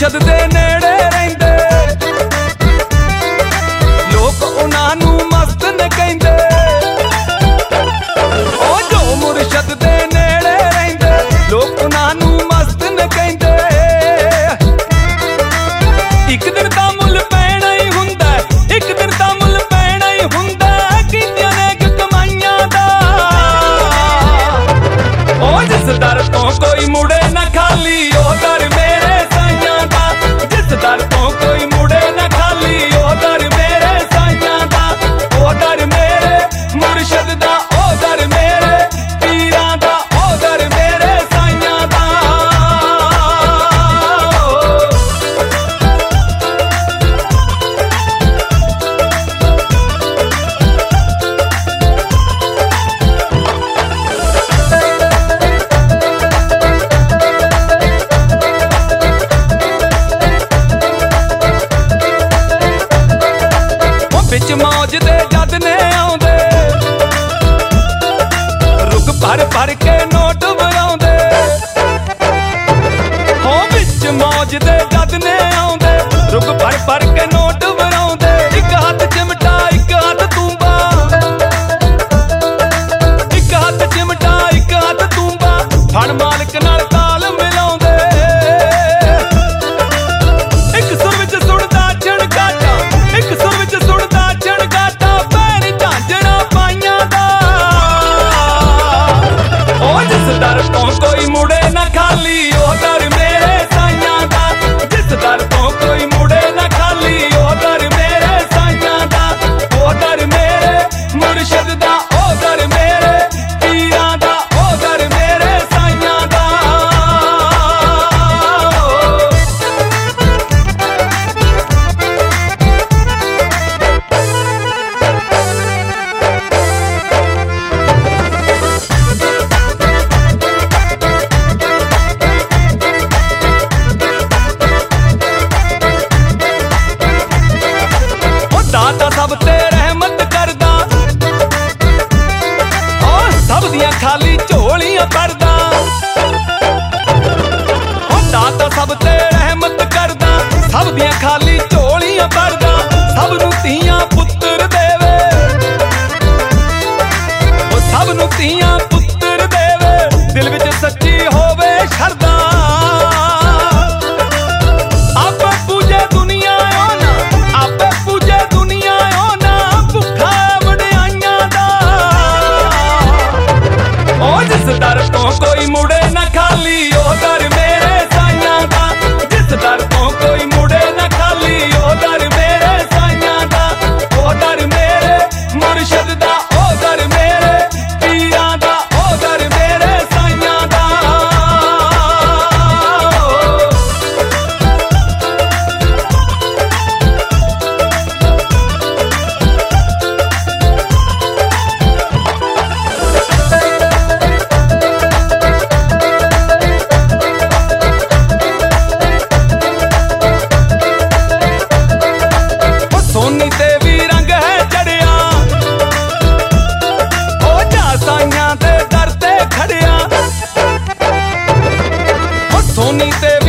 मुर्शद दे नेड़े रहिंदे लोग उन्हां नूं मस्त न कहिंदे। ओ जो मुर्शद दे नेड़े रहिंदे लोग उन्हां नूं मस्त न कहिंदे। एक दिन दा मुल पैना ही हुंदा, एक दिन दा मुल पैना ही हुंदा कीतियां ने कमाइयां दा। ओ जिस दर तो कोई मुड़े ना खाली ओ दर मेरे साइयां दा। जिस दर तो कोई मुड़े ना खाली ओ दर मेरे साइयां दा। ओ दर मेरे मुर्शद दा, ओ दर मेरे पीरां दा, ओ दर मेरे साइयां दा। बिच मौज दे जद ने आउंदे रुक भर भर के नोट वराउंदे। हो बिच मौज दे जद ने आउंदे रुक भर भर के नोट वराउंदे। एक हाथ चिमटा एक हाथ तूंबा, एक हाथ चिमटा एक हाथ तूंबा फड़ मालिक नाल ताल मिलाउंदे। एक सुर विच सुणदा झणकाटा, एक सुर विच सुणदा झणकाटा पैर झांझणा पाइयां दा। ओ जिस दर तो कोई मुड़े ना खाली ओ दर मेरे साइयां दा। जिस दर तो कोई मुड़े ना खाली ओ दर मेरे साइयां दा। ओ दर मेरे मुर्शद दा, ओ दर मेरे पीरां दा, ओ दर मेरे साइयां दा। दाता सब ते रहमत करदा, और सब दियां खाली झोलियां भरदा। दाता सब ते रहमत करदा, सब दियां खाली झोलियां भरदा। सब नूं धीआं पुत्तर देवे, ओ सब नूं धीआं पुत्तर देवे दिल विच सच्ची होवे शरदा। आपे पूजे दुनिया ओना, आपे पूजे दुनिया ओना भुखा वडियाइयां दा। ओ जिस दर तो कोई मुड़े ना खाली ओ दर मेरे साइयां दा। जिस दर तो कोई मुड़े ना खाली ओ दर मेरे साइयां दा। ओ दर मेरे मुर्शद दा, ओ दर मेरे पीरां दा, ओ दर मेरे साइयां दा। सोनी ते भी रंग है चढ़िया, ओ जा साइयां दे दर ते खड़िया। ओ सोनी ते